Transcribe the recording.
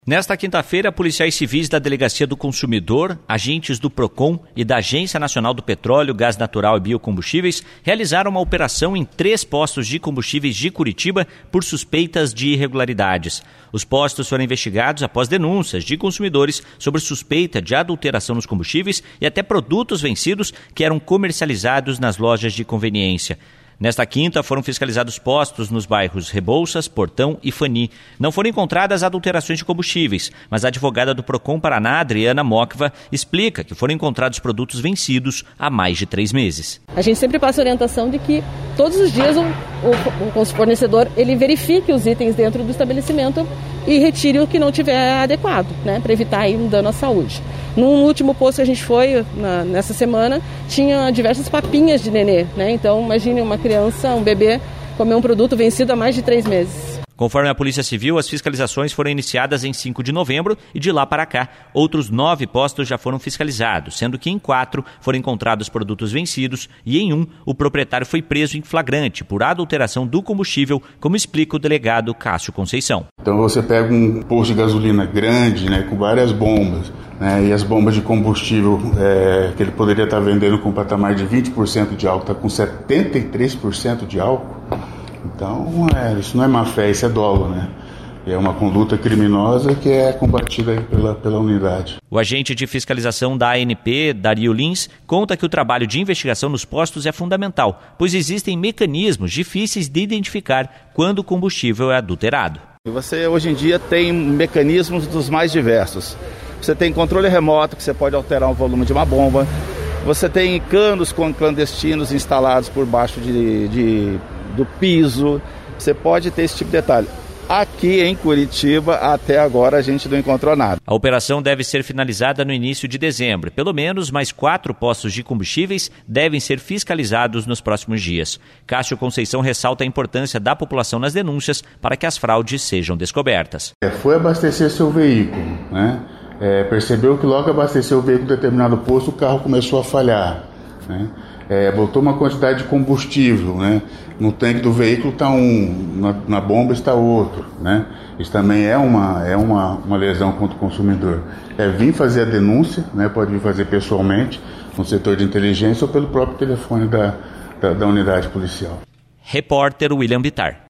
Nesta quinta-feira, policiais civis da Delegacia do Consumidor, agentes do PROCON e da Agência Nacional do Petróleo, Gás Natural e Biocombustíveis realizaram uma operação em 3 postos de combustíveis de Curitiba por suspeitas de irregularidades. Os postos foram investigados após denúncias de consumidores sobre suspeita de adulteração nos combustíveis e até produtos vencidos que eram comercializados nas lojas de conveniência. Nesta quinta, foram fiscalizados postos nos bairros Rebouças, Portão e Fani. Não foram encontradas adulterações de combustíveis, mas a advogada do PROCON Paraná, Adriana Mokva, explica que foram encontrados produtos vencidos há mais de 3 meses. A gente sempre passa a orientação de que todos os dias o fornecedor ele verifique os itens dentro do estabelecimento e retire o que não tiver adequado, para evitar aí um dano à saúde. No último posto que a gente foi, nessa semana, tinha diversas papinhas de nenê, Então, imagine uma criança, um bebê, comer um produto vencido há mais de 3 meses. Conforme a Polícia Civil, as fiscalizações foram iniciadas em 5 de novembro e de lá para cá, outros 9 postos já foram fiscalizados, sendo que em 4 foram encontrados produtos vencidos e em 1 o proprietário foi preso em flagrante por adulteração do combustível, como explica o delegado Cássio Conceição. Então você pega um posto de gasolina grande, com várias bombas, e as bombas de combustível que ele poderia estar vendendo com um patamar de 20% de álcool, está com 73% de álcool. Então, isso não é má fé, isso é dolo, É uma conduta criminosa que é combatida aí pela unidade. O agente de fiscalização da ANP, Dario Lins, conta que o trabalho de investigação nos postos é fundamental, pois existem mecanismos difíceis de identificar quando o combustível é adulterado. Você, hoje em dia, tem mecanismos dos mais diversos. Você tem controle remoto, que você pode alterar o volume de uma bomba. Você tem canos clandestinos instalados por baixo do piso. Você pode ter esse tipo de detalhe. Aqui em Curitiba, até agora, a gente não encontrou nada. A operação deve ser finalizada no início de dezembro. Pelo menos mais 4 postos de combustíveis devem ser fiscalizados nos próximos dias. Cássio Conceição ressalta a importância da população nas denúncias para que as fraudes sejam descobertas. Foi abastecer seu veículo, percebeu que logo abasteceu o veículo em determinado posto, o carro começou a falhar, botou uma quantidade de combustível, no tanque do veículo está na bomba está outro, Isso também é uma lesão contra o consumidor. Vir fazer a denúncia, pode vir fazer pessoalmente no setor de inteligência ou pelo próprio telefone da unidade policial. Repórter William Bittar.